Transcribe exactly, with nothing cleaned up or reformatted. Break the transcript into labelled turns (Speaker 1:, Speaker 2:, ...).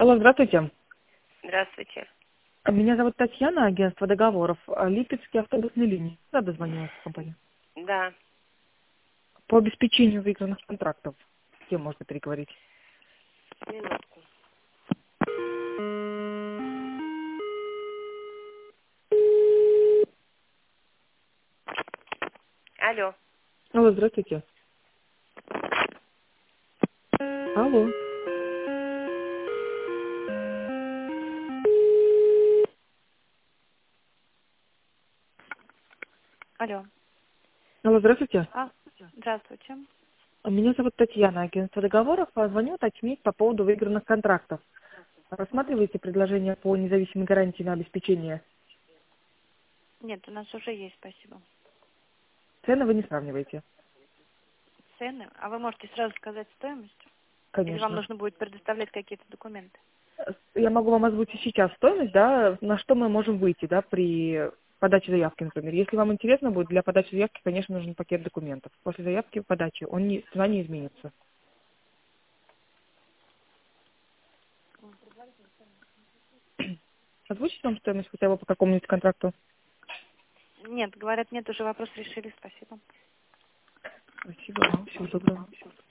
Speaker 1: Алло, здравствуйте.
Speaker 2: Здравствуйте.
Speaker 1: Меня зовут Татьяна, агентство договоров. Липецкие автобусные линии. Да, дозвонилась компания.
Speaker 2: Да.
Speaker 1: По обеспечению выигранных контрактов. С кем можно переговорить?
Speaker 2: Минутку. Алло.
Speaker 1: Алло, здравствуйте. Алло.
Speaker 3: Алло.
Speaker 1: Алло, здравствуйте.
Speaker 3: А, здравствуйте.
Speaker 1: Меня зовут Татьяна, агентство договоров. А Звоню уточнить по поводу выигранных контрактов. Рассматриваете предложение по независимой гарантии на обеспечение?
Speaker 3: Нет, у нас уже есть, спасибо.
Speaker 1: Цены вы не сравниваете?
Speaker 3: Цены? А вы можете сразу сказать стоимость? Или вам
Speaker 1: Конечно.
Speaker 3: нужно будет предоставлять какие-то документы?
Speaker 1: Я могу вам озвучить сейчас стоимость, да, на что мы можем выйти, да, при подаче заявки, например. Если вам интересно будет, для подачи заявки, конечно, нужен пакет документов. После заявки подачи он не, цена не изменится. Озвучить вам стоимость хотя бы по какому-нибудь контракту?
Speaker 3: Нет, говорят, нет, уже вопрос решили, спасибо.
Speaker 1: Спасибо вам. Всего доброго.